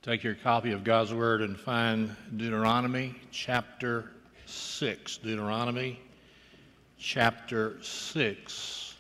Take your copy of God's Word and find Deuteronomy chapter 6. Deuteronomy chapter 6.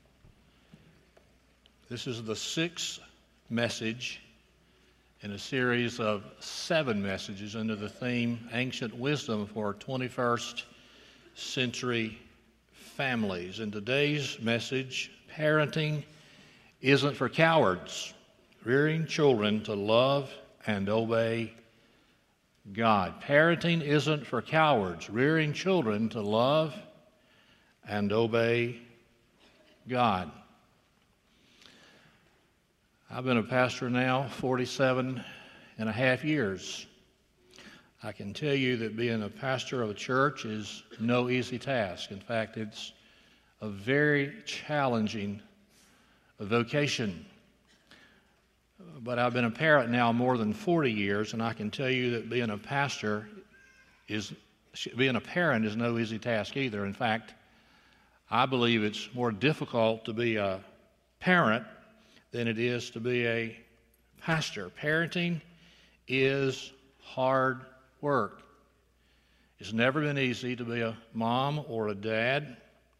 This is the sixth message in a series of 7 messages under the theme Ancient Wisdom for 21st Century Families. In today's message, parenting isn't for cowards. Rearing children to love and obey God. Parenting isn't for cowards. Rearing children to love and obey God. I've been a pastor now 47 and a half years. I can tell you that being a pastor of a church is no easy task. In fact, it's a very challenging vocation. But I've been a parent now more than 40 years, and I can tell you that being a parent is no easy task either. In fact, I believe it's more difficult to be a parent than it is to be a pastor. Parenting is hard work. It's never been easy to be a mom or a dad,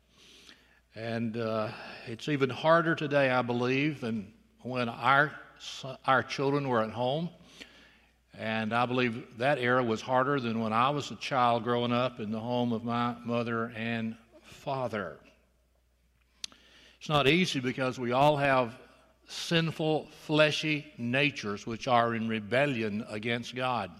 and it's even harder today, I believe, than when our children were at home. And I believe that era was harder than when I was a child growing up in the home of my mother and father. It's not easy because we all have sinful, fleshy natures which are in rebellion against God.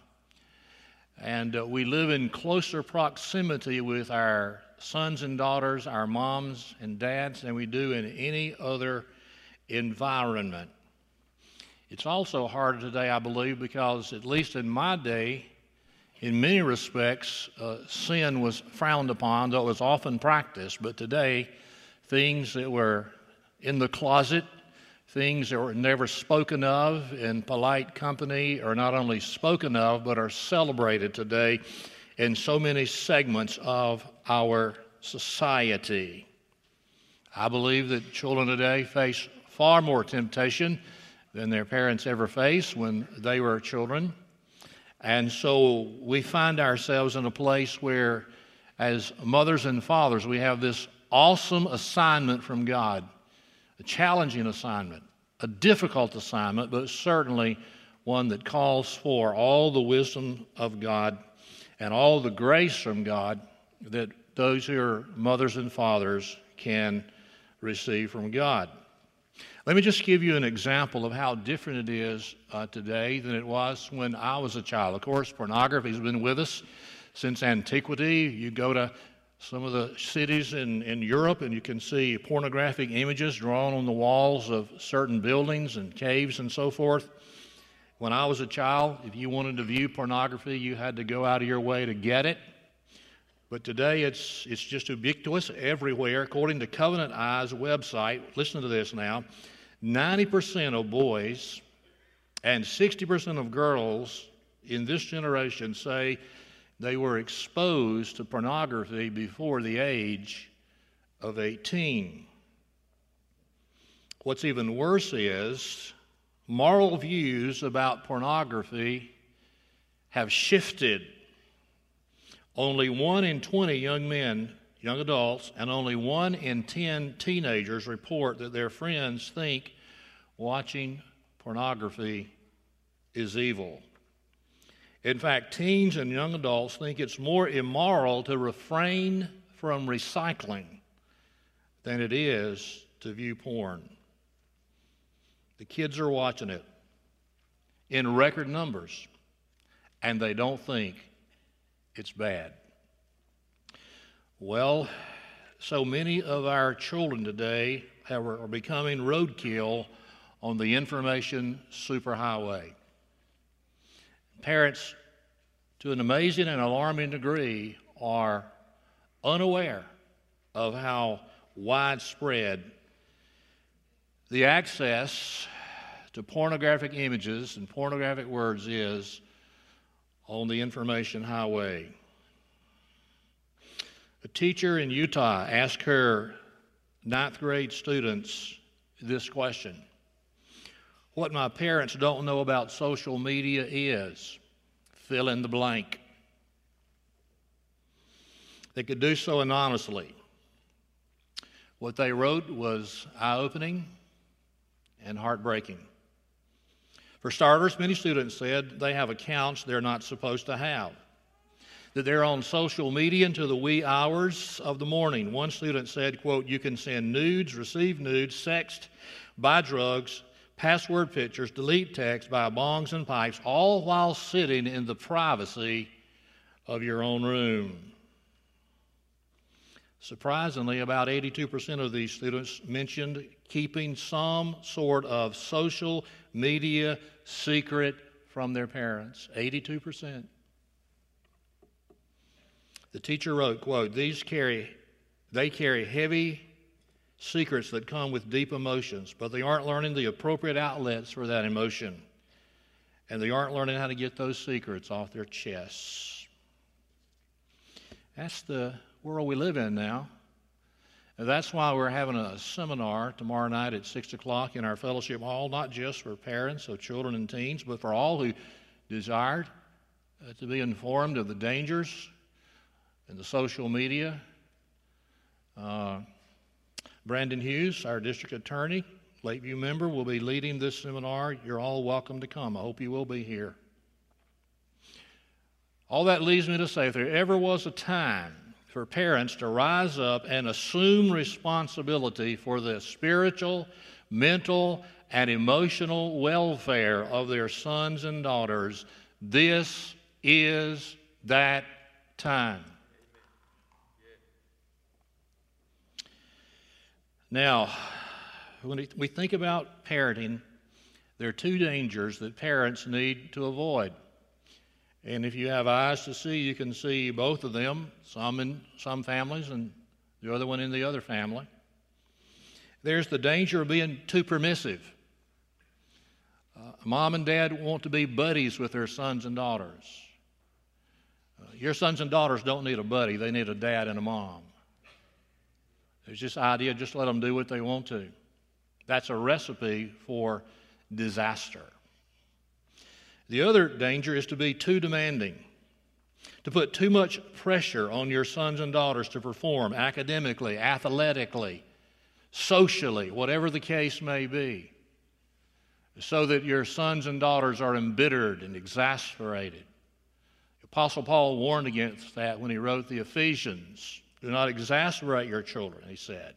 And we live in closer proximity with our sons and daughters, our moms and dads, than we do in any other environment. It's also harder today, I believe, because at least in my day, in many respects, sin was frowned upon, though it was often practiced. But today, things that were in the closet, things that were never spoken of in polite company are not only spoken of, but are celebrated today in so many segments of our society. I believe that children today face far more temptation than their parents ever faced when they were children. And so we find ourselves in a place where, as mothers and fathers, we have this awesome assignment from God, a challenging assignment, a difficult assignment, but certainly one that calls for all the wisdom of God and all the grace from God that those who are mothers and fathers can receive from God. Let me just give you an example of how different it is today than it was when I was a child. Of course, pornography has been with us since antiquity. You go to some of the cities in Europe and you can see pornographic images drawn on the walls of certain buildings and caves and so forth. When I was a child, if you wanted to view pornography, you had to go out of your way to get it. But today it's just ubiquitous everywhere. According to Covenant Eyes website, listen to this now, 90% of boys and 60% of girls in this generation say they were exposed to pornography before the age of 18. What's even worse is moral views about pornography have shifted. Only 1 in 20 young men, young adults, and only 1 in 10 teenagers report that their friends think watching pornography is evil. In fact, teens and young adults think it's more immoral to refrain from recycling than it is to view porn. The kids are watching it in record numbers, and they don't think it's bad. Well, so many of our children today are becoming roadkill on the information superhighway. Parents, to an amazing and alarming degree, are unaware of how widespread the access to pornographic images and pornographic words is on the information highway. A teacher in Utah asked her 9th grade students this question: What my parents don't know about social media is fill in the blank. They could do so anonymously. What they wrote was eye-opening and heartbreaking. For starters, many students said they have accounts they're not supposed to have, that they're on social media into the wee hours of the morning. One student said, quote, "You can send nudes, receive nudes, sext, buy drugs, password pictures, delete text, buy bongs and pipes, all while sitting in the privacy of your own room." Surprisingly, about 82% of these students mentioned keeping some sort of social media secret from their parents. 82%. The teacher wrote, quote, they carry heavy secrets that come with deep emotions, but they aren't learning the appropriate outlets for that emotion. And they aren't learning how to get those secrets off their chests. That's the world we live in now. And that's why we're having a seminar tomorrow night at 6 o'clock in our fellowship hall, not just for parents of children and teens, but for all who desire to be informed of the dangers in the social media. Brandon Hughes, our district attorney, Lakeview member, will be leading this seminar. You're all welcome to come. I hope you will be here. All that leads me to say, if there ever was a time for parents to rise up and assume responsibility for the spiritual, mental, and emotional welfare of their sons and daughters, this is that time. Now, when we think about parenting, there are two dangers that parents need to avoid. And if you have eyes to see, you can see both of them, some in some families and the other one in the other family. There's the danger of being too permissive. Mom and dad want to be buddies with their sons and daughters. Your sons and daughters don't need a buddy, they need a dad and a mom. There's this idea, just let them do what they want to. That's a recipe for disaster. The other danger is to be too demanding, to put too much pressure on your sons and daughters to perform academically, athletically, socially, whatever the case may be, so that your sons and daughters are embittered and exasperated. The Apostle Paul warned against that when he wrote the Ephesians. Do not exasperate your children, he said.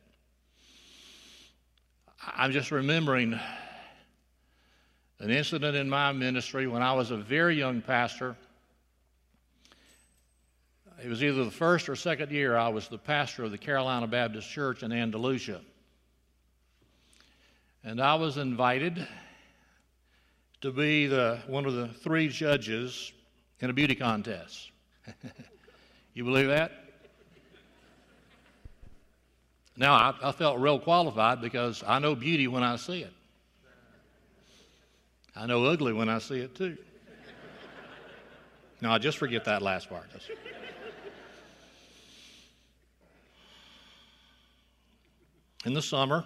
I'm just remembering an incident in my ministry when I was a very young pastor. It was either the first or second year I was the pastor of the Carolina Baptist Church in Andalusia. And I was invited to be one of the three judges in a beauty contest. You believe that? Now, I felt real qualified because I know beauty when I see it. I know ugly when I see it too. No, just forget that last part. In the summer,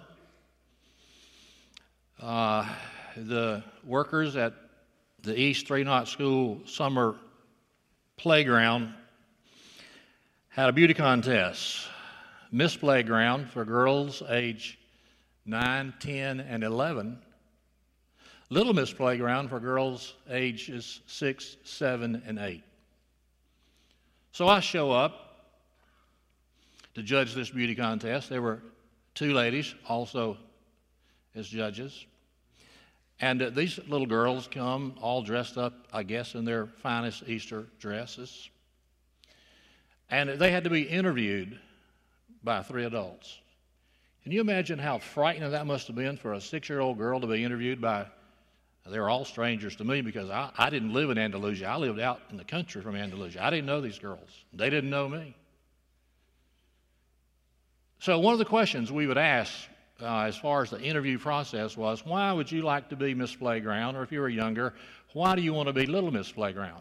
the workers at the East Three Knot School summer playground had a beauty contest. Miss Playground for girls age 9, 10, and 11. Little Miss Playground for girls ages 6, 7, and 8. So I show up to judge this beauty contest. There were two ladies also as judges. And these little girls come all dressed up, I guess, in their finest Easter dresses. And they had to be interviewed by three adults. Can you imagine how frightening that must have been for a 6-year-old girl to be interviewed by, they were all strangers to me because I didn't live in Andalusia. I lived out in the country from Andalusia. I didn't know these girls. They didn't know me. So one of the questions we would ask as far as the interview process was, why would you like to be Miss Playground? Or if you were younger, why do you want to be Little Miss Playground?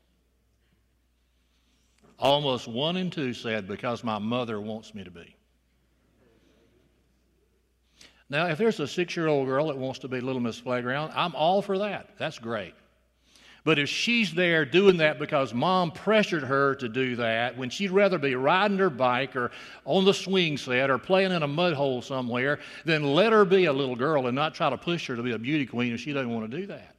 Almost 1 in 2 said, because my mother wants me to be. Now, if there's a 6-year-old girl that wants to be Little Miss Playground, I'm all for that. That's great. But if she's there doing that because Mom pressured her to do that, when she'd rather be riding her bike or on the swing set or playing in a mud hole somewhere, then let her be a little girl and not try to push her to be a beauty queen if she doesn't want to do that.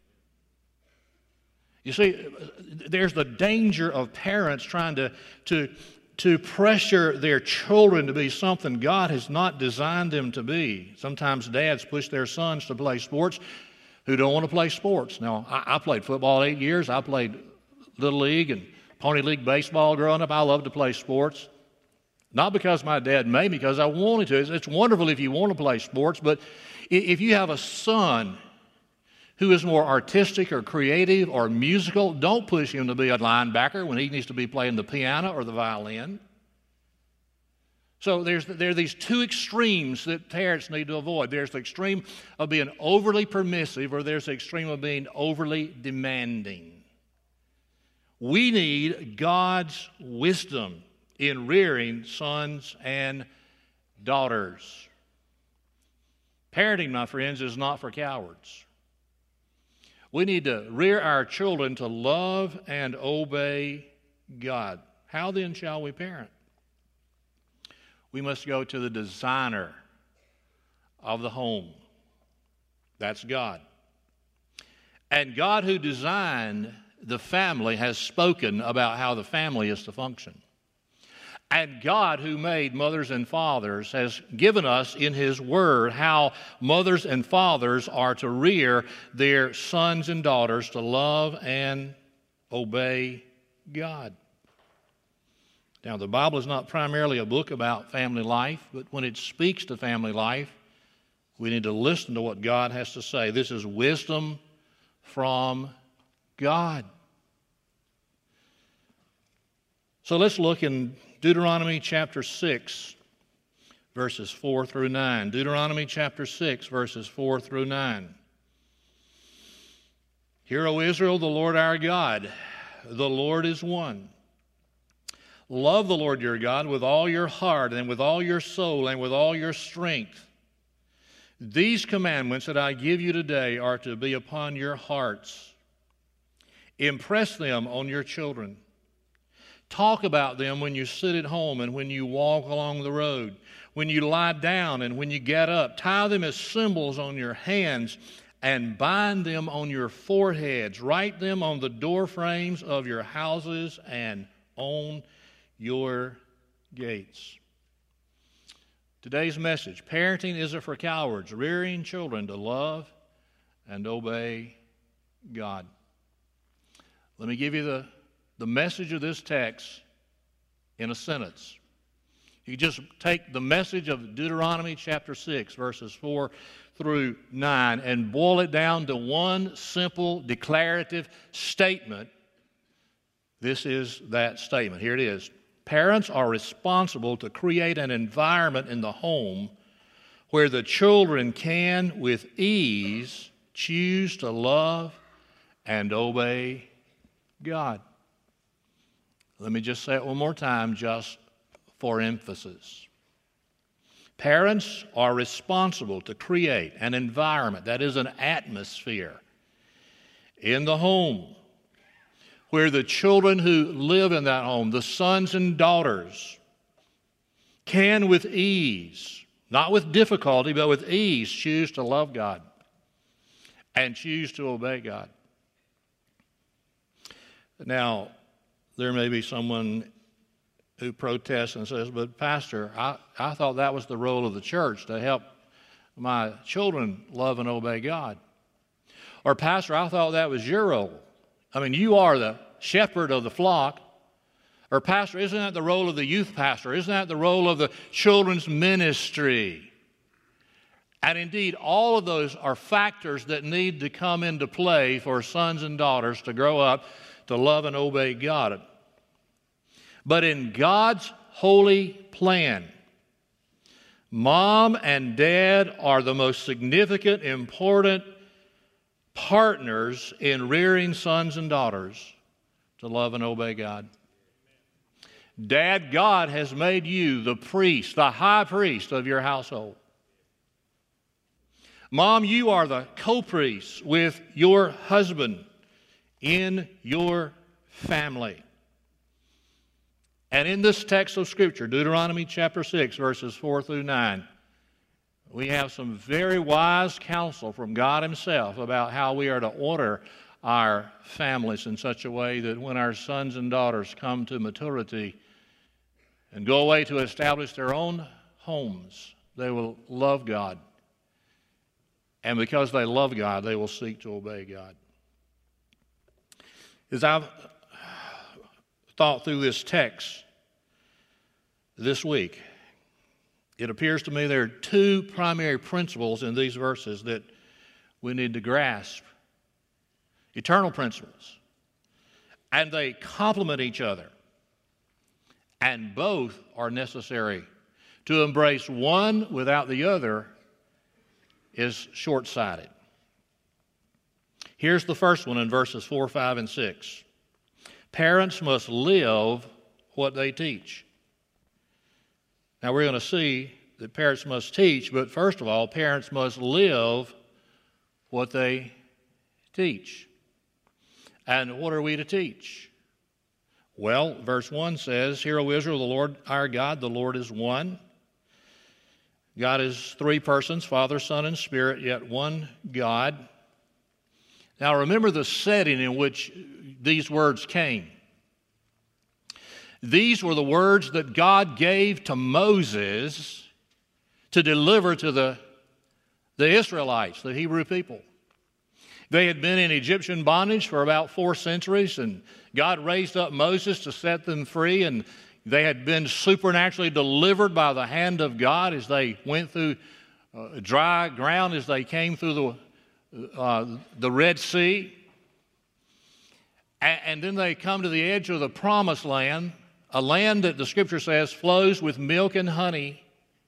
You see, there's the danger of parents trying to pressure their children to be something God has not designed them to be. Sometimes dads push their sons to play sports who don't want to play sports. Now, I played football 8 years. I played Little League and Pony League baseball growing up. I love to play sports. Not because my dad made me, because I wanted to. It's wonderful if you want to play sports, but if you have a son who is more artistic or creative or musical, don't push him to be a linebacker when he needs to be playing the piano or the violin. So there are these two extremes that parents need to avoid. There's the extreme of being overly permissive, or there's the extreme of being overly demanding. We need God's wisdom in rearing sons and daughters. Parenting, my friends, is not for cowards. We need to rear our children to love and obey God. How then shall we parent? We must go to the designer of the home. That's God. And God, who designed the family, has spoken about how the family is to function. And God, who made mothers and fathers, has given us in His Word how mothers and fathers are to rear their sons and daughters to love and obey God. Now, the Bible is not primarily a book about family life, but when it speaks to family life, we need to listen to what God has to say. This is wisdom from God. So let's look in Deuteronomy chapter 6, verses 4 through 9. Deuteronomy chapter 6, verses 4 through 9. Hear, O Israel, the Lord our God, the Lord is one. Love the Lord your God with all your heart and with all your soul and with all your strength. These commandments that I give you today are to be upon your hearts. Impress them on your children. Talk about them when you sit at home and when you walk along the road, when you lie down and when you get up. Tie them as symbols on your hands and bind them on your foreheads. Write them on the door frames of your houses and on your gates. Today's message: parenting isn't for cowards, rearing children to love and obey God. Let me give you the message of this text in a sentence. You just take the message of Deuteronomy chapter 6, verses 4 through 9, and boil it down to one simple declarative statement. This is that statement. Here it is. Parents are responsible to create an environment in the home where the children can, with ease, choose to love and obey God. Let me just say it one more time, just for emphasis. Parents are responsible to create an environment, that is an atmosphere, in the home where the children who live in that home, the sons and daughters, can with ease, not with difficulty, but with ease, choose to love God and choose to obey God. Now, there may be someone who protests and says, but Pastor, I thought that was the role of the church, to help my children love and obey God. Or Pastor, I thought that was your role. I mean, you are the shepherd of the flock. Or Pastor, isn't that the role of the youth pastor? Isn't that the role of the children's ministry? And indeed, all of those are factors that need to come into play for sons and daughters to grow up to love and obey God. But in God's holy plan, Mom and Dad are the most significant, important partners in rearing sons and daughters to love and obey God. Dad, God has made you the priest, the high priest of your household. Mom, you are the co-priest with your husband in your family. And in this text of Scripture, Deuteronomy chapter 6, verses 4 through 9, we have some very wise counsel from God Himself about how we are to order our families in such a way that when our sons and daughters come to maturity and go away to establish their own homes, they will love God. And because they love God, they will seek to obey God. As I've thought through this text this week, it appears to me there are two primary principles in these verses that we need to grasp. Eternal principles. And they complement each other. And both are necessary. To embrace one without the other is short-sighted. Here's the first one in verses 4, 5, and 6. Parents must live what they teach. Now we're going to see that parents must teach, but first of all, parents must live what they teach. And what are we to teach? Well, verse 1 says, Hear, O Israel, the Lord our God, the Lord is one. God is three persons, Father, Son, and Spirit, yet one God. Now remember the setting in which these words came. These were the words that God gave to Moses to deliver to the Israelites, the Hebrew people. They had been in Egyptian bondage for about 4 centuries, and God raised up Moses to set them free, and they had been supernaturally delivered by the hand of God as they went through dry ground, as they came through the Red Sea. And then they come to the edge of the Promised Land, a land that the Scripture says flows with milk and honey,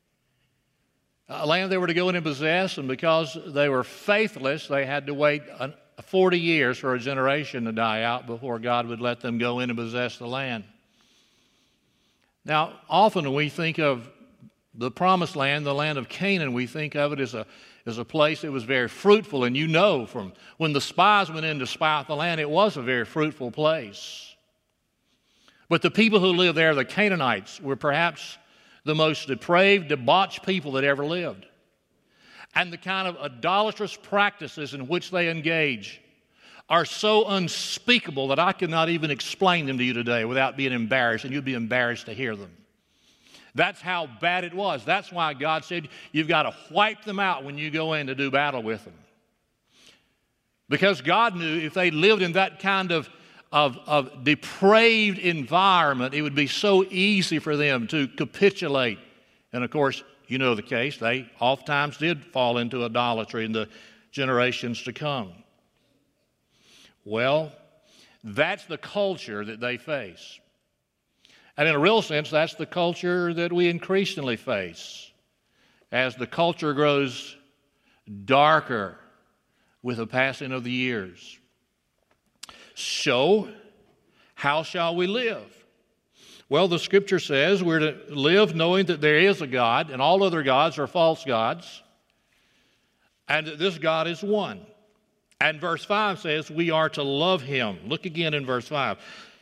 a land they were to go in and possess, and because they were faithless, they had to wait 40 years for a generation to die out before God would let them go in and possess the land. Now, often when we think of the Promised Land, the land of Canaan, we think of it as a place that was very fruitful, and you know from when the spies went in to spy out the land, it was a very fruitful place. But the people who lived there, the Canaanites, were perhaps the most depraved, debauched people that ever lived. And the kind of idolatrous practices in which they engage are so unspeakable that I cannot even explain them to you today without being embarrassed, and you'd be embarrassed to hear them. That's how bad it was. That's why God said you've got to wipe them out when you go in to do battle with them. Because God knew if they lived in that kind of depraved environment, it would be so easy for them to capitulate. And of course, you know the case. They oftentimes did fall into idolatry in the generations to come. Well, that's the culture that they face. And in a real sense, that's the culture that we increasingly face as the culture grows darker with the passing of the years. So, how shall we live? Well, the Scripture says we're to live knowing that there is a God, and all other gods are false gods, and that this God is one. And verse 5 says we are to love Him. Look again in verse 5.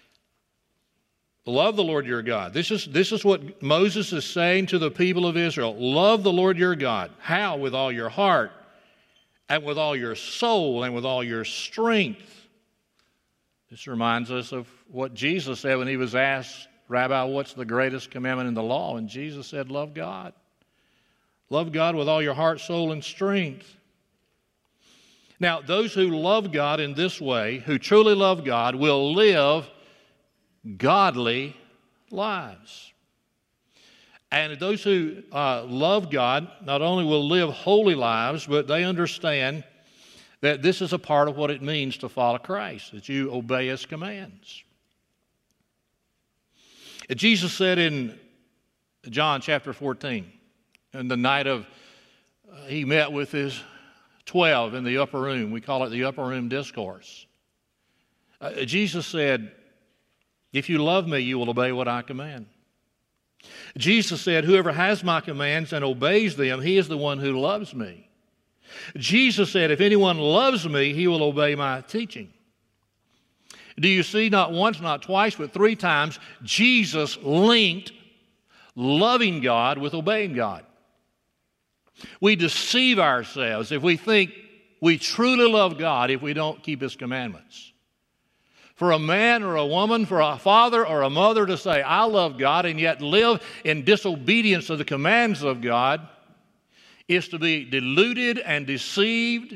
Love the Lord your God. This is what Moses is saying to the people of Israel. Love the Lord your God. How? With all your heart, and with all your soul, and with all your strength. This reminds us of what Jesus said when He was asked, Rabbi, what's the greatest commandment in the law? And Jesus said, love God. Love God with all your heart, soul, and strength. Now, those who love God in this way, who truly love God, will live godly lives. And those who love God not only will live holy lives, but they understand that this is a part of what it means to follow Christ, that you obey His commands. Jesus said in John chapter 14, in the night of, He met with His 12 in the upper room. We call it the upper room discourse. Jesus said, if you love me, you will obey what I command. Jesus said, whoever has my commands and obeys them, he is the one who loves me. Jesus said, if anyone loves me, he will obey my teaching. Do you see, not once, not twice, but 3 times, Jesus linked loving God with obeying God. We deceive ourselves if we think we truly love God if we don't keep His commandments. For a man or a woman, for a father or a mother to say, I love God, and yet live in disobedience to the commands of God is to be deluded and deceived,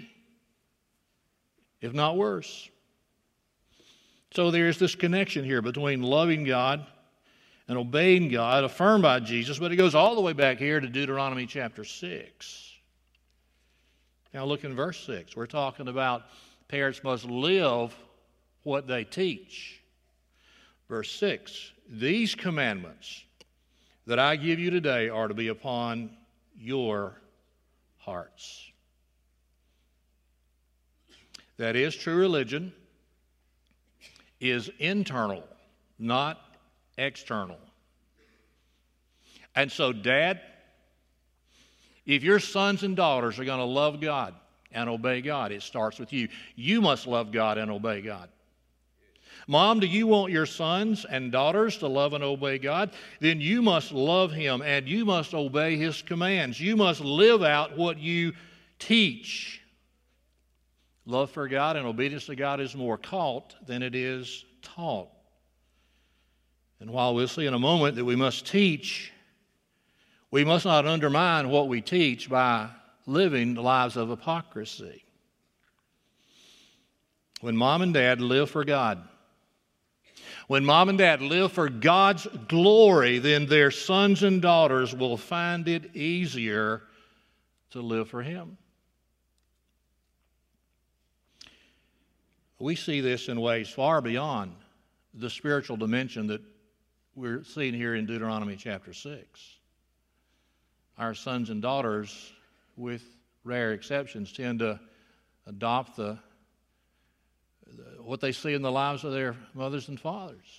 if not worse. So there's this connection here between loving God and obeying God, affirmed by Jesus, but it goes all the way back here to Deuteronomy chapter 6. Now look in verse 6. We're talking about parents must live what they teach. Verse 6, these commandments that I give you today are to be upon your hearts. That is, true religion is internal, not external. And so, Dad, if your sons and daughters are going to love God and obey God, it starts with you. You must love God and obey God. Mom, do you want your sons and daughters to love and obey God? Then you must love Him and you must obey His commands. You must live out what you teach. Love for God and obedience to God is more caught than it is taught. And while we'll see in a moment that we must teach, we must not undermine what we teach by living lives of hypocrisy. When mom and dad live for God, when mom and dad live for God's glory, then their sons and daughters will find it easier to live for Him. We see this in ways far beyond the spiritual dimension that we're seeing here in Deuteronomy chapter 6. Our sons and daughters, with rare exceptions, tend to adopt what they see in the lives of their mothers and fathers.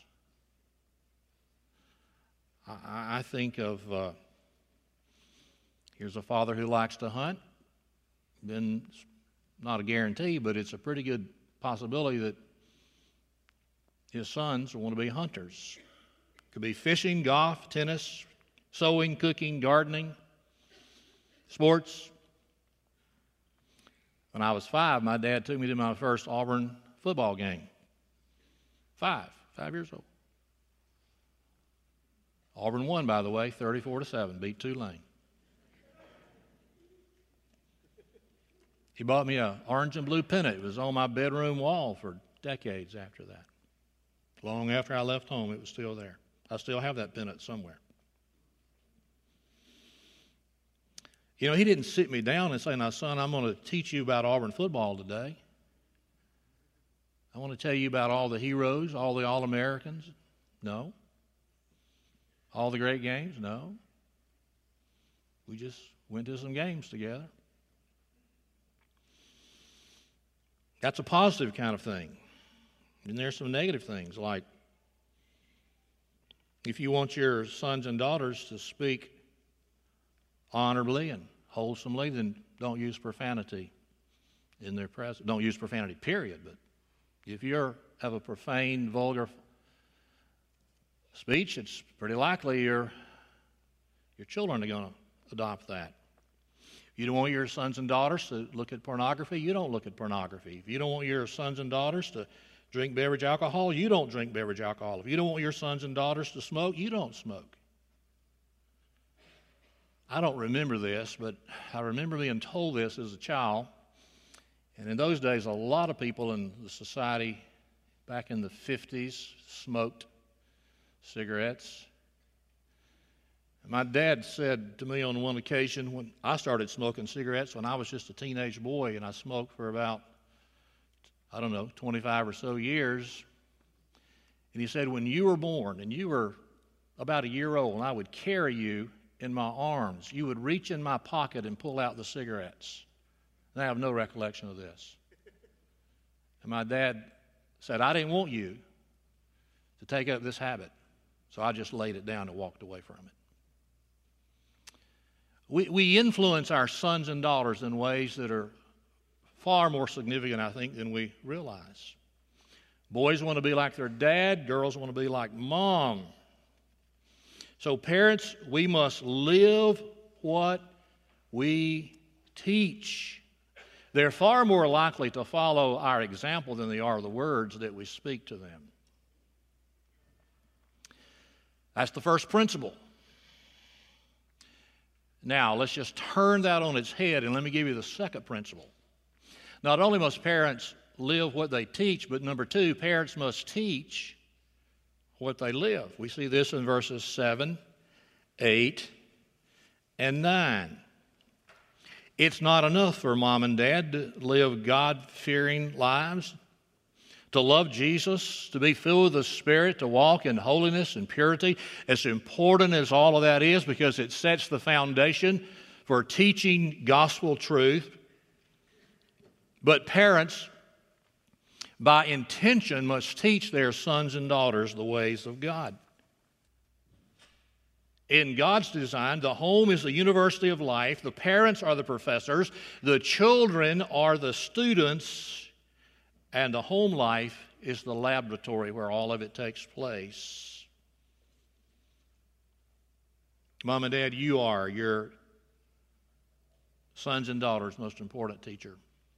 I think of, here's a father who likes to hunt. Then it's not a guarantee, but it's a pretty good possibility that his sons will want to be hunters. Could be fishing, golf, tennis, sewing, cooking, gardening, sports. When I was 5, my dad took me to my first Auburn football game. 5 years old. Auburn won, by the way, 34-7, beat Tulane. He bought me an orange and blue pennant. It was on my bedroom wall for decades after that. Long after I left home, it was still there. I still have that pennant somewhere. You know, he didn't sit me down and say, now, son, I'm going to teach you about Auburn football today. I want to tell you about all the heroes, all the All-Americans. No. All the great games. No. We just went to some games together. That's a positive kind of thing. And there's some negative things, like if you want your sons and daughters to speak honorably and wholesomely, then don't use profanity in their presence. Don't use profanity, period. But if you have a profane, vulgar speech, it's pretty likely your children are going to adopt that. You don't want your sons and daughters to look at pornography, you don't look at pornography. If you don't want your sons and daughters to drink beverage alcohol, you don't drink beverage alcohol. If you don't want your sons and daughters to smoke, you don't smoke. I don't remember this, but I remember being told this as a child. And in those days, a lot of people in the society back in the 50s smoked cigarettes. My dad said to me on one occasion when I started smoking cigarettes when I was just a teenage boy, and I smoked for about, 25 or so years. And he said, when you were born and you were about a year old and I would carry you in my arms, you would reach in my pocket and pull out the cigarettes. And I have no recollection of this. And my dad said, I didn't want you to take up this habit. So I just laid it down and walked away from it. We influence our sons and daughters in ways that are far more significant, I think, than we realize. Boys want to be like their dad. Girls want to be like mom. So parents, we must live what we teach. They're far more likely to follow our example than they are the words that we speak to them. That's the first principle. Now, let's just turn that on its head and let me give you the second principle. Not only must parents live what they teach, but number two, parents must teach what they live. We see this in verses 7, 8, and 9. It's not enough for mom and dad to live God-fearing lives, to love Jesus, to be filled with the Spirit, to walk in holiness and purity. As important as all of that is, because it sets the foundation for teaching gospel truth. But parents, by intention, must teach their sons and daughters the ways of God. In God's design, the home is the university of life, the parents are the professors, the children are the students, and the home life is the laboratory where all of it takes place. Mom and Dad, you are your sons and daughters' most important teacher.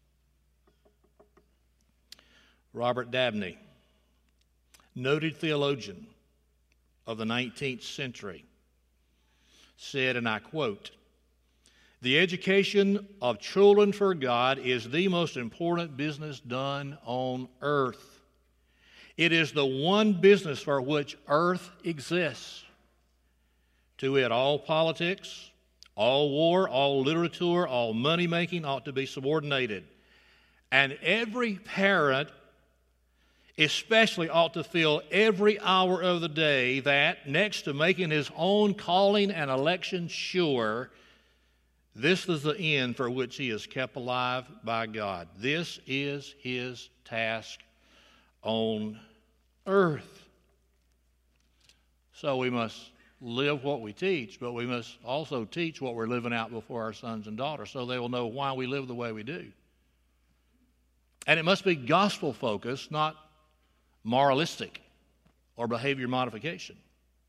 Robert Dabney, noted theologian of the 19th century, said, and I quote, "The education of children for God is the most important business done on earth. It is the one business for which earth exists. To it, all politics, all war, all literature, all money-making ought to be subordinated. And every parent especially ought to feel every hour of the day that, next to making his own calling and election sure, this is the end for which he is kept alive by God. This is his task on earth." So we must live what we teach, but we must also teach what we're living out before our sons and daughters so they will know why we live the way we do. And it must be gospel-focused, not moralistic or behavior modification.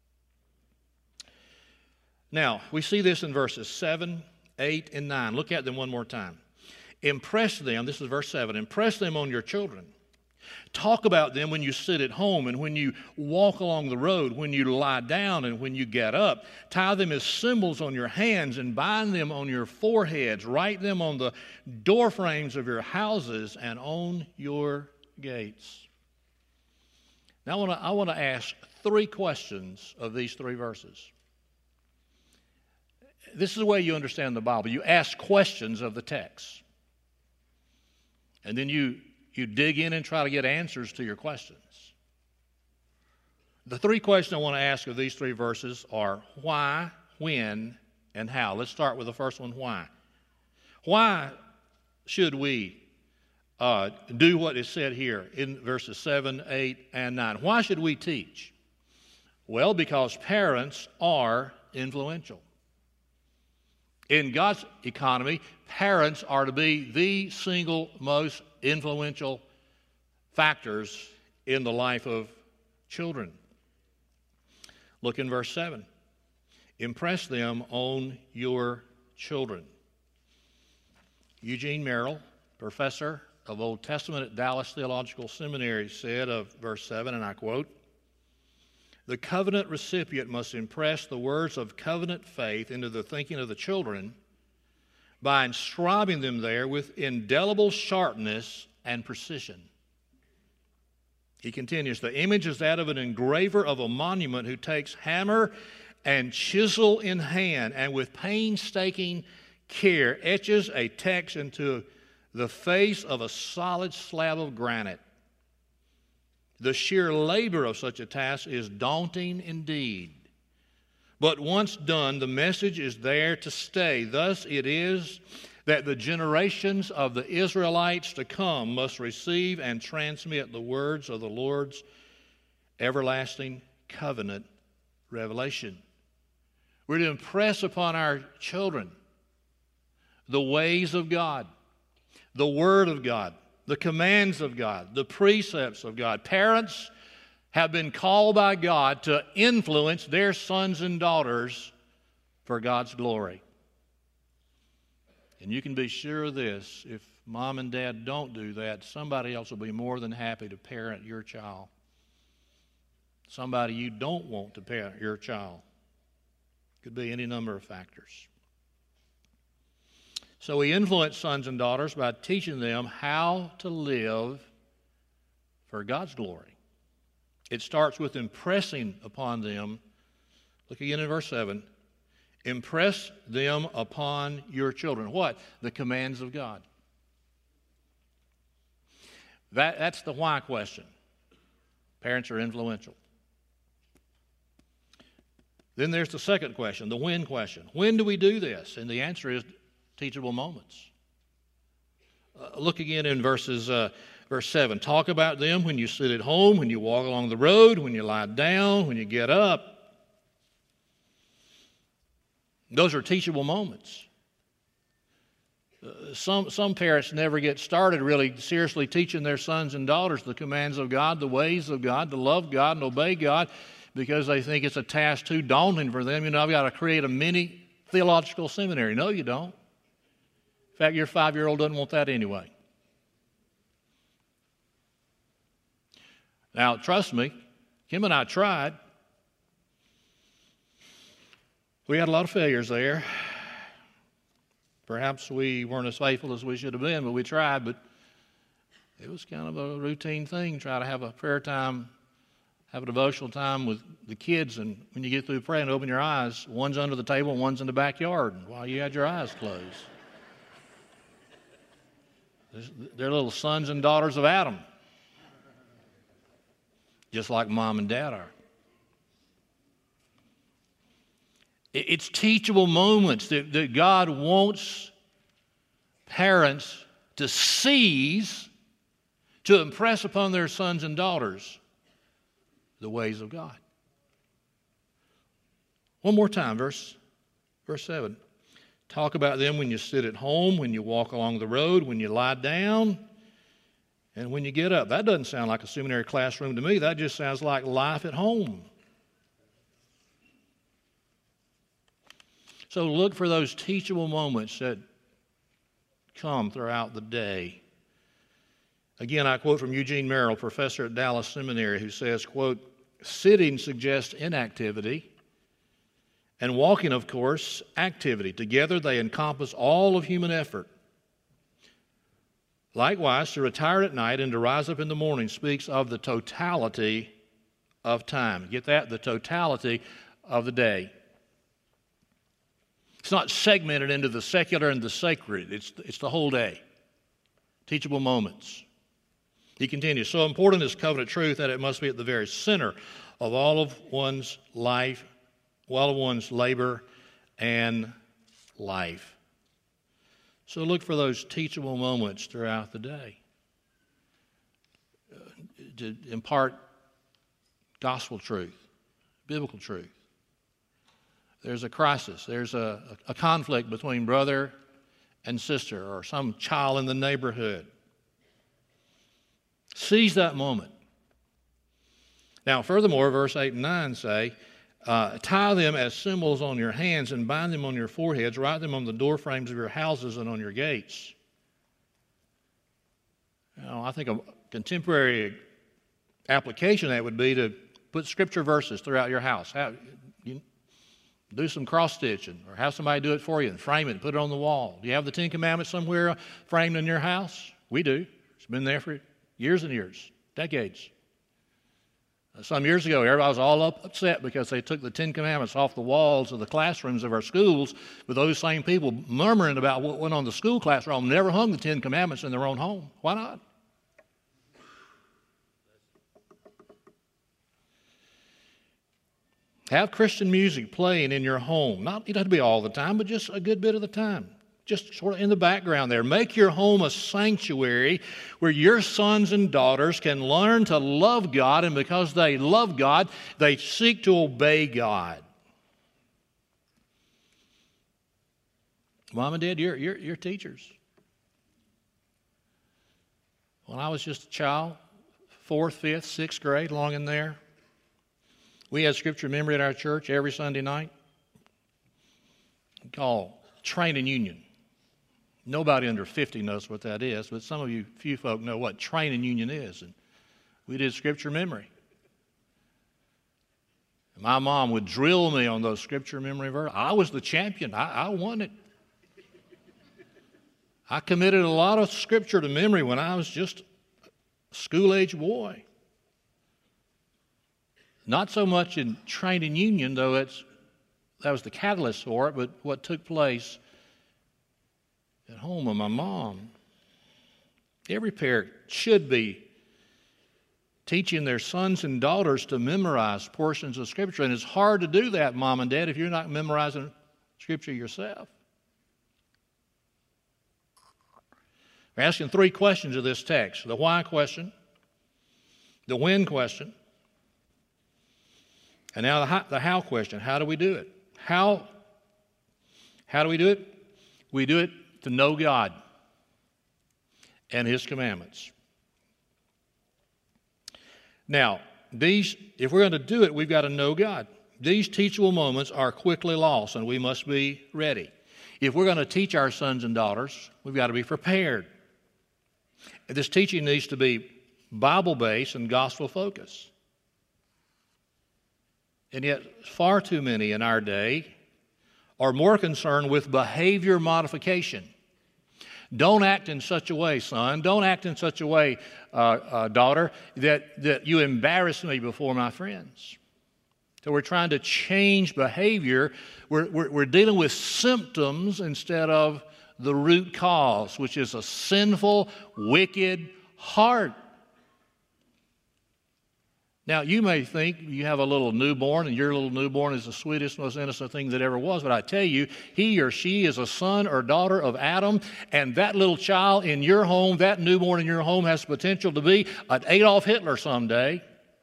Now, we see this in verses 7, 8, and 9. Look at them one more time. Impress them, this is verse 7, impress them on your children. Talk about them when you sit at home and when you walk along the road, when you lie down and when you get up. Tie them as symbols on your hands and bind them on your foreheads. Write them on the door frames of your houses and on your gates. Now I want to ask three questions of these three verses. This is the way you understand the Bible. You ask questions of the text. And then you dig in and try to get answers to your questions. The three questions I want to ask of these three verses are why, when, and how. Let's start with the first one, why. Why should we do what is said here in verses 7, 8, and 9? Why should we teach? Well, because parents are influential. In God's economy, parents are to be the single most influential factors in the life of children. Look in verse 7. Impress them on your children. Eugene Merrill, professor of Old Testament at Dallas Theological Seminary, said of verse 7, and I quote, "The covenant recipient must impress the words of covenant faith into the thinking of the children by inscribing them there with indelible sharpness and precision." He continues, "The image is that of an engraver of a monument who takes hammer and chisel in hand and with painstaking care etches a text into the face of a solid slab of granite. The sheer labor of such a task is daunting indeed. But once done, the message is there to stay. Thus it is that the generations of the Israelites to come must receive and transmit the words of the Lord's everlasting covenant revelation." We're to impress upon our children the ways of God, the Word of God, the commands of God, the precepts of God. Parents have been called by God to influence their sons and daughters for God's glory. And you can be sure of this, if mom and dad don't do that, somebody else will be more than happy to parent your child. Somebody you don't want to parent your child. Could be any number of factors. So we influence sons and daughters by teaching them how to live for God's glory. It starts with impressing upon them. Look again in verse 7. Impress them upon your children. What? The commands of God. That's the why question. Parents are influential. Then there's the second question, the when question. When do we do this? And the answer is teachable moments. Look again in verse 7. Talk about them when you sit at home, when you walk along the road, when you lie down, when you get up. Those are teachable moments. Some parents never get started really seriously teaching their sons and daughters the commands of God, the ways of God, to love God and obey God, because they think it's a task too daunting for them. You know, I've got to create a mini theological seminary. No, you don't. In fact, your 5-year-old doesn't want that anyway. Now, trust me, Kim and I tried. We had a lot of failures there. Perhaps we weren't as faithful as we should have been, but we tried. But it was kind of a routine thing. Try to have a prayer time, have a devotional time with the kids, and when you get through praying, open your eyes. One's under the table and one's in the backyard while you had your eyes closed. They're little sons and daughters of Adam, just like mom and dad are. It's teachable moments that God wants parents to seize to impress upon their sons and daughters the ways of God. One more time, verse 7. Talk about them when you sit at home, when you walk along the road, when you lie down, and when you get up. That doesn't sound like a seminary classroom to me. That just sounds like life at home. So look for those teachable moments that come throughout the day. Again, I quote from Eugene Merrill, professor at Dallas Seminary, who says, quote, sitting suggests inactivity, and walking, of course, activity. Together they encompass all of human effort. Likewise, to retire at night and to rise up in the morning speaks of the totality of time. Get that? The totality of the day. It's not segmented into the secular and the sacred. It's the whole day. Teachable moments. He continues, so important is covenant truth that it must be at the very center of all of one's life, all of one's labor and life. So look for those teachable moments throughout the day to impart gospel truth, biblical truth. There's a crisis. There's a conflict between brother and sister or some child in the neighborhood. Seize that moment. Now, furthermore, verse 8 and 9 say, tie them as symbols on your hands and bind them on your foreheads. Write them on the door frames of your houses and on your gates. Now, I think a contemporary application of that would be to put scripture verses throughout your house. Do some cross-stitching or have somebody do it for you and frame it and put it on the wall. Do you have the Ten Commandments somewhere framed in your house? We do. It's been there for years and years, decades. Some years ago, everybody was all upset because they took the Ten Commandments off the walls of the classrooms of our schools, with those same people murmuring about what went on in the school classroom, never hung the Ten Commandments in their own home. Why not? Have Christian music playing in your home. It doesn't have to be all the time, but just a good bit of the time. Just sort of in the background there. Make your home a sanctuary where your sons and daughters can learn to love God, and because they love God, they seek to obey God. Mom and Dad, you're teachers. When I was just a child, 4th, 5th, 6th grade, long in there, we had scripture memory at our church every Sunday night called Training Union. Nobody under 50 knows what that is, but some of you, few folk know what Training Union is. And we did scripture memory. My mom would drill me on those scripture memory verses. I was the champion. I won it. I committed a lot of scripture to memory when I was just a school-age boy. Not so much in Training Union, though that was the catalyst for it, but what took place at home with my mom. Every parent should be teaching their sons and daughters to memorize portions of Scripture. And it's hard to do that, Mom and Dad, if you're not memorizing Scripture yourself. We're asking 3 questions of this text: the why question, the when question, and now the how question. How do we do it? How do we do it? We do it to know God and His commandments. Now, if we're going to do it, we've got to know God. These teachable moments are quickly lost, and we must be ready. If we're going to teach our sons and daughters, we've got to be prepared. This teaching needs to be Bible-based and gospel-focused. And yet, far too many in our day are more concerned with behavior modification. Don't act in such a way, son. Don't act in such a way, daughter, that you embarrass me before my friends. So we're trying to change behavior. We're dealing with symptoms instead of the root cause, which is a sinful, wicked heart. Now, you may think you have a little newborn, and your little newborn is the sweetest, most innocent thing that ever was, but I tell you, he or she is a son or daughter of Adam, and that little child in your home, that newborn in your home, has the potential to be an Adolf Hitler someday.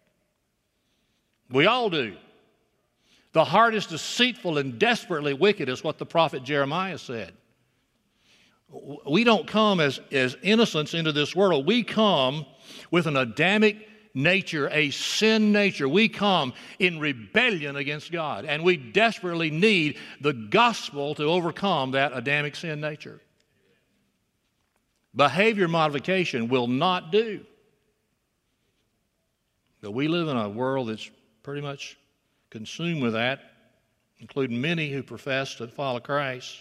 We all do. The heart is deceitful and desperately wicked, is what the prophet Jeremiah said. We don't come as innocents into this world. We come with an Adamic nature, a sin nature. We come in rebellion against God, and we desperately need the gospel to overcome that Adamic sin nature. Behavior modification will not do. But we live in a world that's pretty much consumed with that, including many who profess to follow Christ.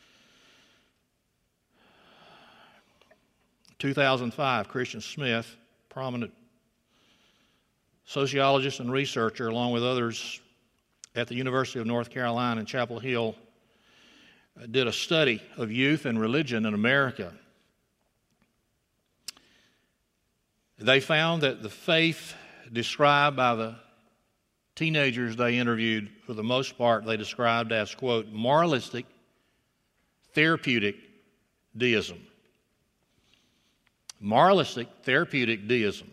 2005, Christian Smith, prominent sociologist and researcher, along with others at the University of North Carolina in Chapel Hill, did a study of youth and religion in America. They found that the faith described by the teenagers they interviewed, for the most part, they described as, quote, moralistic, therapeutic deism. Moralistic, therapeutic deism.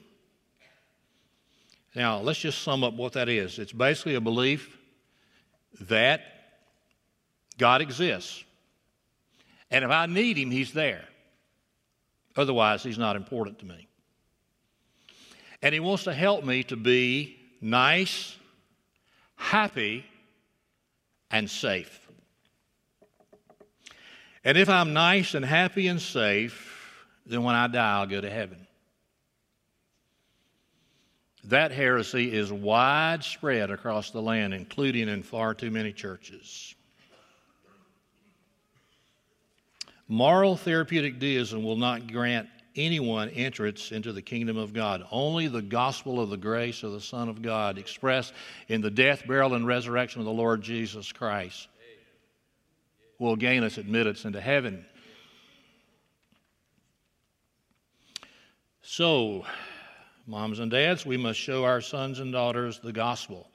Now, let's just sum up what that is. It's basically a belief that God exists. And if I need Him, He's there. Otherwise, He's not important to me. And He wants to help me to be nice, happy, and safe. And if I'm nice and happy and safe, then when I die, I'll go to heaven. That heresy is widespread across the land, including in far too many churches. Moral therapeutic deism will not grant anyone entrance into the kingdom of God. Only the gospel of the grace of the Son of God, expressed in the death, burial, and resurrection of the Lord Jesus Christ, will gain us admittance into heaven. So, moms and dads, we must show our sons and daughters the gospel.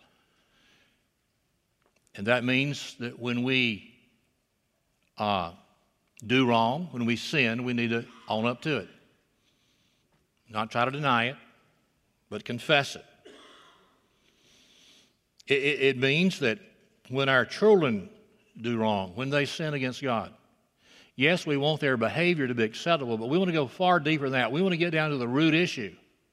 And that means that when we do wrong, when we sin, we need to own up to it. Not try to deny it, but confess it. It means that when our children do wrong, when they sin against God, Yes, we want their behavior to be acceptable, but we want to go far deeper than that. We want to get down to the root issue.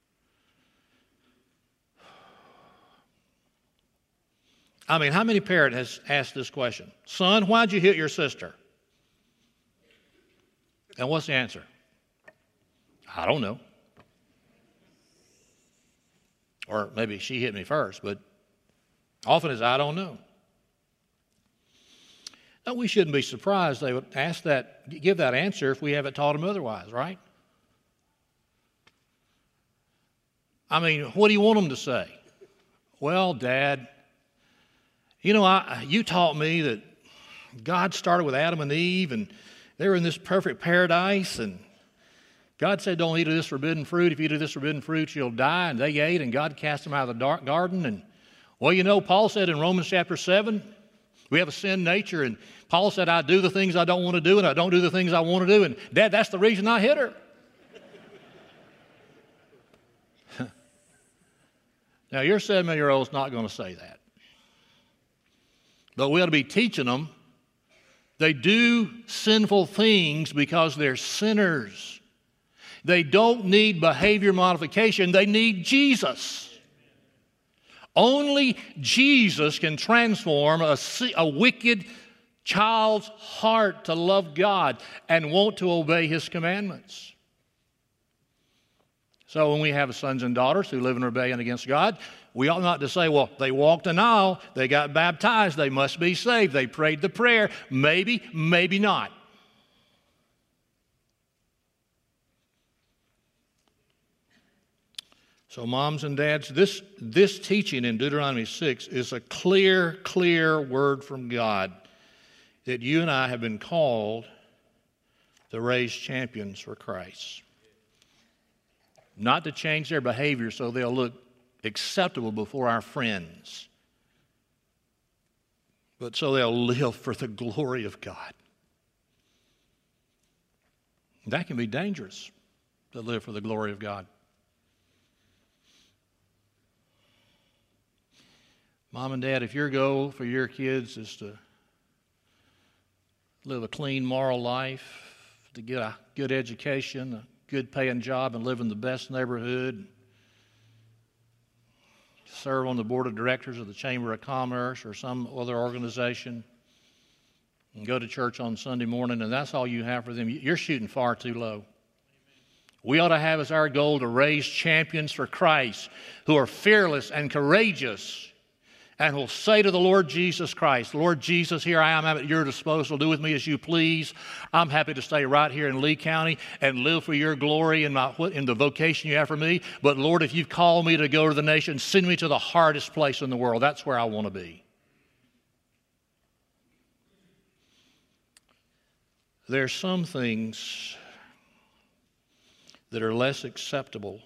I mean, how many parent has asked this question? Son, why'd you hit your sister? And what's the answer? I don't know. Or maybe she hit me first, but often it's I don't know. Now, we shouldn't be surprised they would ask that, give that answer if we haven't taught them otherwise, right? I mean, what do you want them to say? Well, Dad, you know, you taught me that God started with Adam and Eve, and they were in this perfect paradise, and God said, don't eat of this forbidden fruit. If you eat of this forbidden fruit, you'll die. And they ate, and God cast them out of the garden. And, well, you know, Paul said in Romans chapter 7, we have a sin nature, and Paul said, I do the things I don't want to do, and I don't do the things I want to do. And, Dad, that's the reason I hit her. Now, your 7-year-old's not going to say that. But we ought to be teaching them they do sinful things because they're sinners. They don't need behavior modification. They need Jesus. Only Jesus can transform a wicked child's heart to love God and want to obey His commandments. So when we have sons and daughters who live in rebellion against God, we ought not to say, well, they walked an aisle, they got baptized, they must be saved, they prayed the prayer. Maybe, maybe not. So moms and dads, this teaching in Deuteronomy 6 is a clear word from God that you and I have been called to raise champions for Christ. Not to change their behavior so they'll look acceptable before our friends, but so they'll live for the glory of God. That can be dangerous, to live for the glory of God. Mom and Dad, if your goal for your kids is to live a clean, moral life, to get a good education, a good paying job, and live in the best neighborhood, serve on the board of directors of the Chamber of Commerce or some other organization, and go to church on Sunday morning, and that's all you have for them, you're shooting far too low. We ought to have as our goal to raise champions for Christ who are fearless and courageous and will say to the Lord Jesus Christ, Lord Jesus, here I am, I'm at your disposal. Do with me as you please. I'm happy to stay right here in Lee County and live for your glory in the vocation you have for me. But Lord, if you've called me to go to the nation, send me to the hardest place in the world. That's where I want to be. There are some things that are less acceptable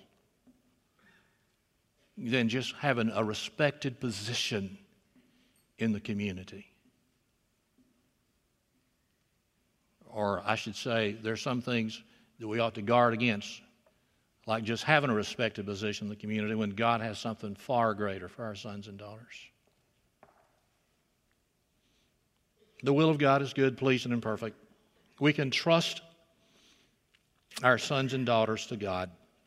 than just having a respected position in the community. Or I should say, there's some things that we ought to guard against, like just having a respected position in the community when God has something far greater for our sons and daughters. The will of God is good, pleasing, and perfect. We can trust our sons and daughters to God.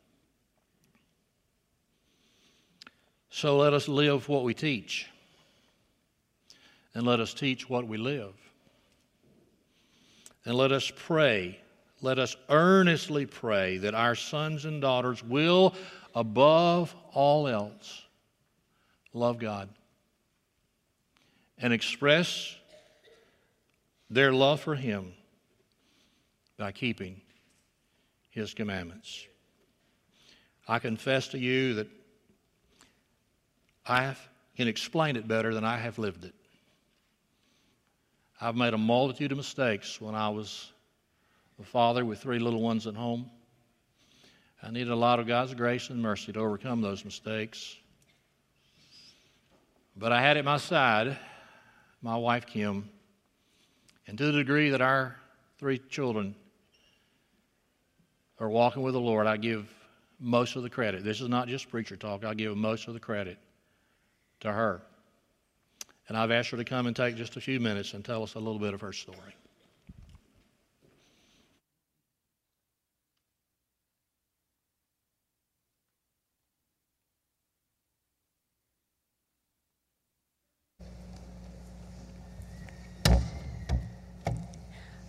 So let us live what we teach, and let us teach what we live. And let us pray, let us earnestly pray that our sons and daughters will, above all else, love God and express their love for Him by keeping His commandments. I confess to you that I can explain it better than I have lived it. I've made a multitude of mistakes when I was a father with 3 little ones at home. I needed a lot of God's grace and mercy to overcome those mistakes. But I had at my side my wife, Kim, and to the degree that our 3 children are walking with the Lord, I give most of the credit. This is not just preacher talk. I give most of the credit to her. And I've asked her to come and take just a few minutes and tell us a little bit of her story.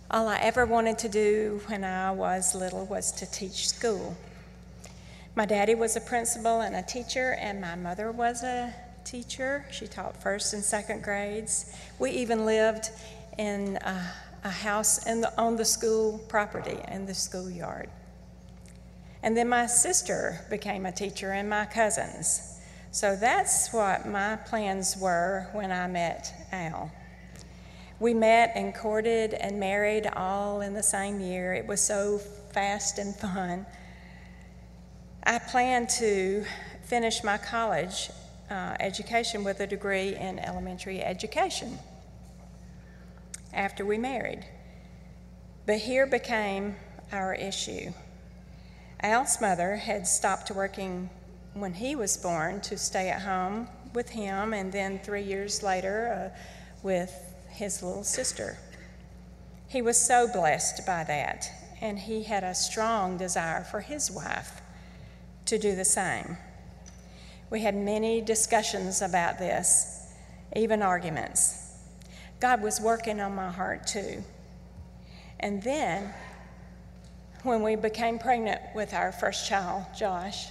All I ever wanted to do when I was little was to teach school. My daddy was a principal and a teacher, and my mother was a teacher. She taught first and second grades. We even lived in a house on the school property, in the schoolyard. And then my sister became a teacher, and my cousins. So that's what my plans were when I met Al. We met and courted and married all in the same year. It was so fast and fun. I planned to finish my college education with a degree in elementary education after we married. But here became our issue. Al's mother had stopped working when he was born to stay at home with him, and then 3 years later with his little sister. He was so blessed by that, and he had a strong desire for his wife to do the same. We had many discussions about this, even arguments. God was working on my heart too. And then, when we became pregnant with our first child, Josh,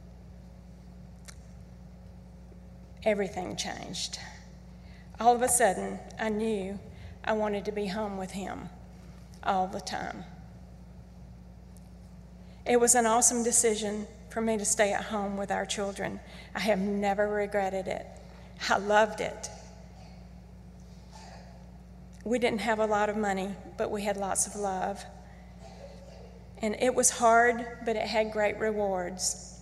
everything changed. All of a sudden, I knew I wanted to be home with him all the time. It was an awesome decision for me to stay at home with our children. I have never regretted it. I loved it. We didn't have a lot of money, but we had lots of love. And it was hard, but it had great rewards.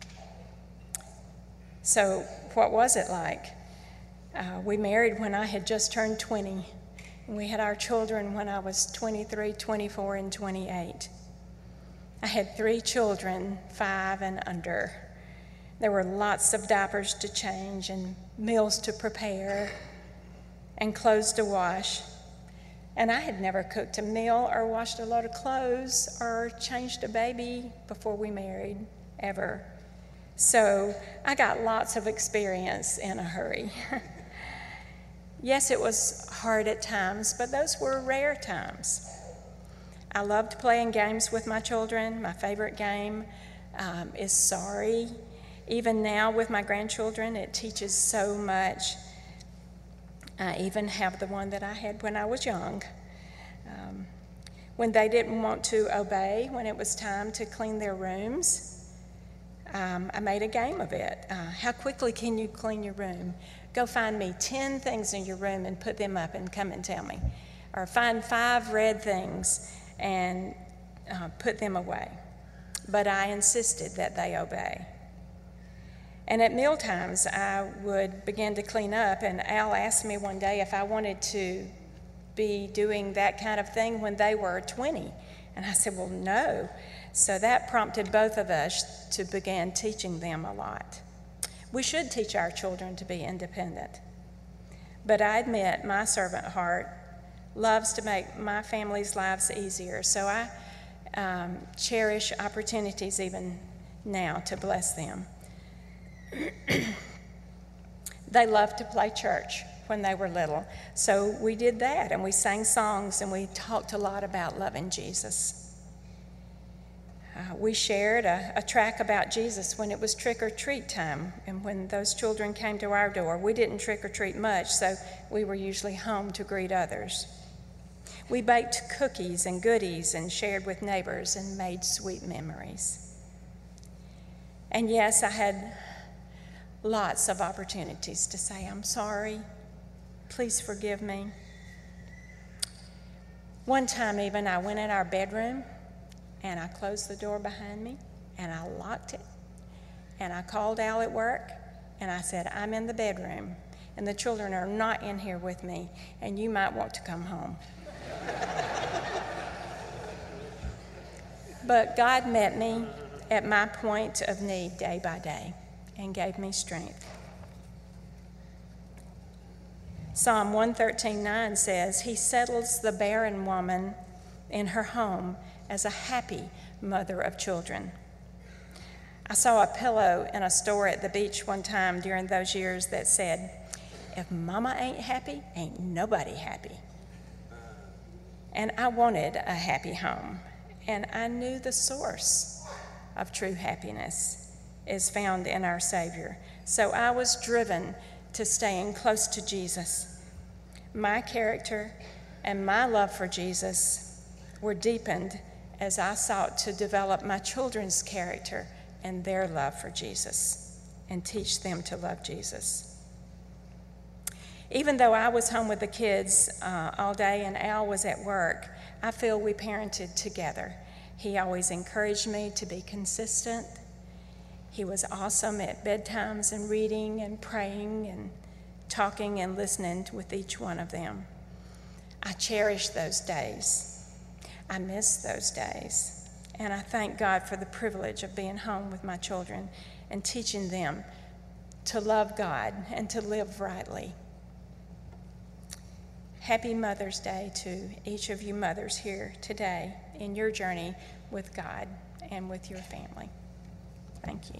So what was it like? We married when I had just turned 20, and we had our children when I was 23, 24, and 28. I had 3 children, 5 and under. There were lots of diapers to change and meals to prepare and clothes to wash. And I had never cooked a meal or washed a load of clothes or changed a baby before we married, ever. So I got lots of experience in a hurry. Yes, it was hard at times, but those were rare times. I loved playing games with my children. My favorite game is Sorry. Even now with my grandchildren, it teaches so much. I even have the one that I had when I was young. When they didn't want to obey, when it was time to clean their rooms, I made a game of it. How quickly can you clean your room? Go find me 10 things in your room and put them up and come and tell me. Or find 5 red things and put them away. But I insisted that they obey. And at meal times, I would begin to clean up, and Al asked me one day if I wanted to be doing that kind of thing when they were 20. And I said, well, no. So that prompted both of us to begin teaching them a lot. We should teach our children to be independent. But I admit my servant heart loves to make my family's lives easier, so I cherish opportunities even now to bless them. They loved to play church when they were little, so we did that, and we sang songs, and we talked a lot about loving Jesus. We shared a track about Jesus when it was trick-or-treat time, and when those children came to our door. We didn't trick-or-treat much, so we were usually home to greet others. We baked cookies and goodies and shared with neighbors and made sweet memories. And yes, I had lots of opportunities to say, I'm sorry, please forgive me. One time even, I went in our bedroom and I closed the door behind me and I locked it. And I called Al at work and I said, I'm in the bedroom and the children are not in here with me and you might want to come home. But God met me at my point of need day by day and gave me strength. Psalm 113:9 says, He settles the barren woman in her home as a happy mother of children. I saw a pillow in a store at the beach one time during those years that said, if mama ain't happy, ain't nobody happy. And I wanted a happy home. And I knew the source of true happiness is found in our Savior. So I was driven to staying close to Jesus. My character and my love for Jesus were deepened as I sought to develop my children's character and their love for Jesus and teach them to love Jesus. Even though I was home with the kids all day and Al was at work, I feel we parented together. He always encouraged me to be consistent. He was awesome at bedtimes and reading and praying and talking and listening with each one of them. I cherish those days. I miss those days. And I thank God for the privilege of being home with my children and teaching them to love God and to live rightly. Happy Mother's Day to each of you mothers here today in your journey with God and with your family. Thank you.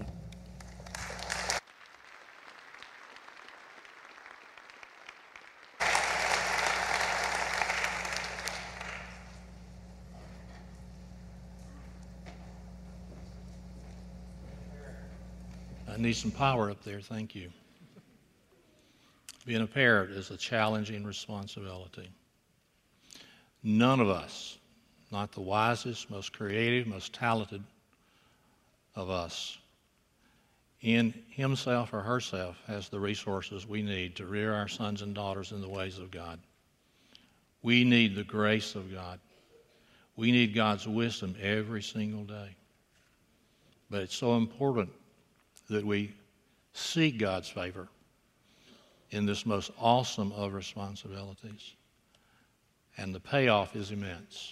I need some power up there, thank you. Being a parent is a challenging responsibility. None of us, not the wisest, most creative, most talented of us, in himself or herself has the resources we need to rear our sons and daughters in the ways of God. We need the grace of God. We need God's wisdom every single day. But it's so important that we seek God's favor in this most awesome of responsibilities. And the payoff is immense.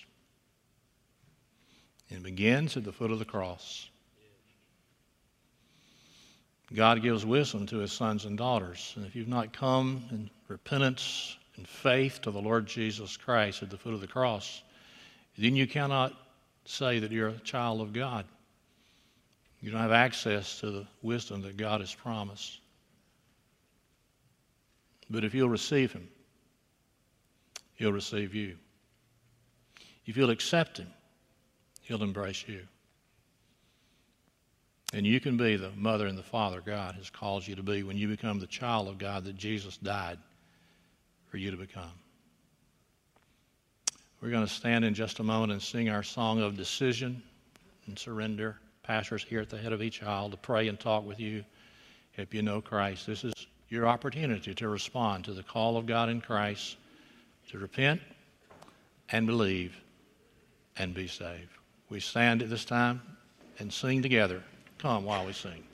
It begins at the foot of the cross. God gives wisdom to his sons and daughters. And if you've not come in repentance and faith to the Lord Jesus Christ at the foot of the cross, then you cannot say that you're a child of God. You don't have access to the wisdom that God has promised. But if you'll receive him, he'll receive you. If you'll accept him, he'll embrace you. And you can be the mother and the father God has called you to be when you become the child of God that Jesus died for you to become. We're going to stand in just a moment and sing our song of decision and surrender. Pastors here at the head of each aisle to pray and talk with you if you know Christ. This is your opportunity to respond to the call of God in Christ, to repent and believe and be saved. We stand at this time and sing together. Come while we sing.